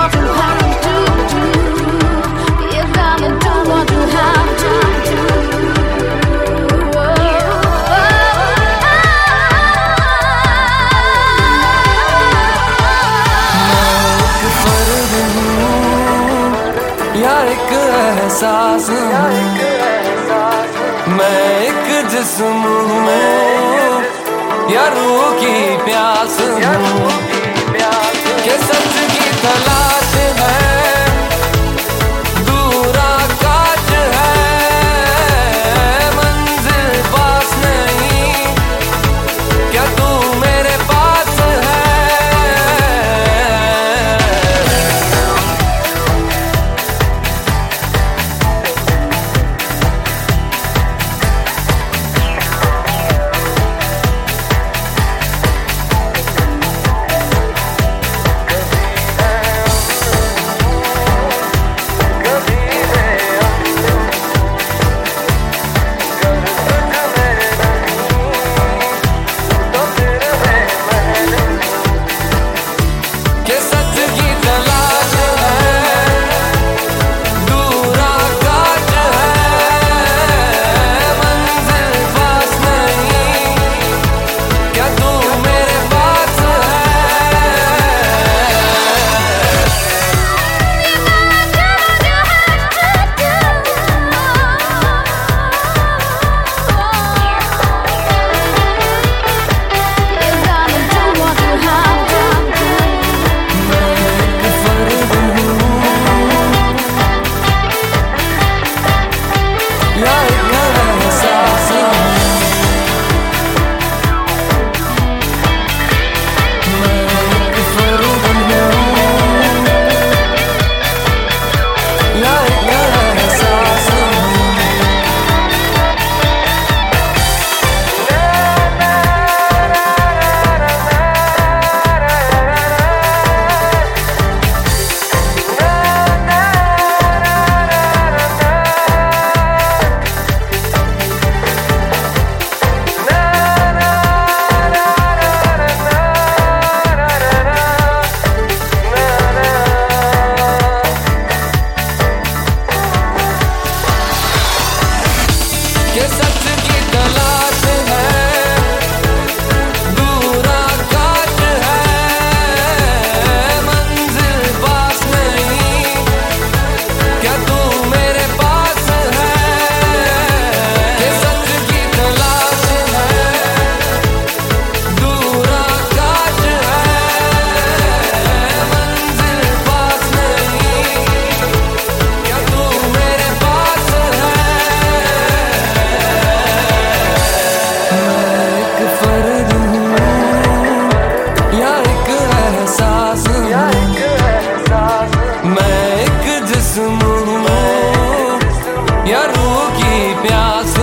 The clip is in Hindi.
या एक एहसास मैं एक जिस्म हूँ या रूह की प्यास हूँ के सच की तलाश है दूर आकाश है मंजिल पास नहीं क्या तू मेरे पास है के सच की तलाश है दूर आकाश है मंजिल पास नहीं क्या तू मेरे पास है के सच की तलाश है दूर आकाश है मंजिल पास नहीं क्या तू मेरे पास है मैं एक जिस्म हूँ या रूह की प्यास